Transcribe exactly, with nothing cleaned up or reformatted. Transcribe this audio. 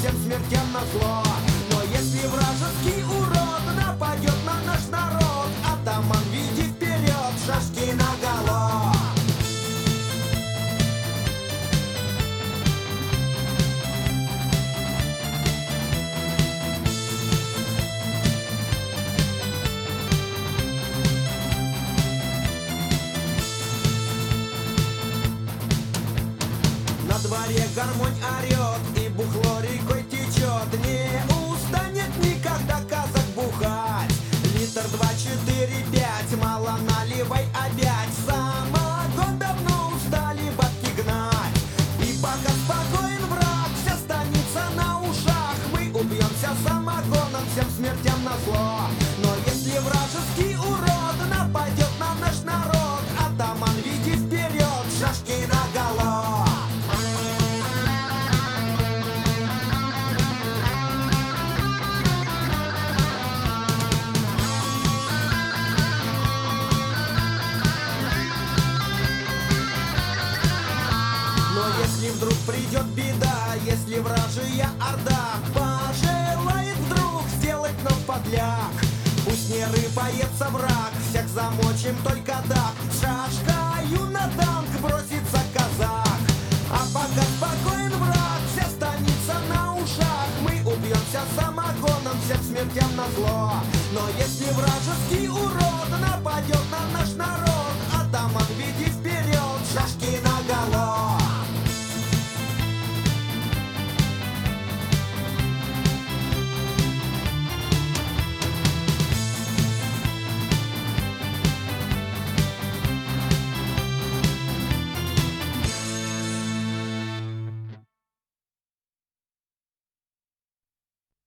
всем смертям назло. Но если вражеский урод нападет на наш народ, атаман, веди вперед, шашки наголо. На дворе гармонь орет, и бухло рекой течет. Не устанет никогда казак бухать. Литр два, четыре, пять, мало наливай опять. Самогон давно устали бабки гнать. И пока спокоен враг, вся станица на ушах. Мы убьемся самогоном, всем смертям назло. Но если вражеский урод нападет на наш народ, атаман, веди вперед, шашки наголо. Если вдруг придет беда, если вражья орда пожелает вдруг сделать нам подляк, пусть не рыпается враг, всех замочим только так. Шашкою на танк бросится казак. А пока спокоен враг, вся станица на ушах. Мы убьемся самогоном, всем смертям назло. Но если вражеский урод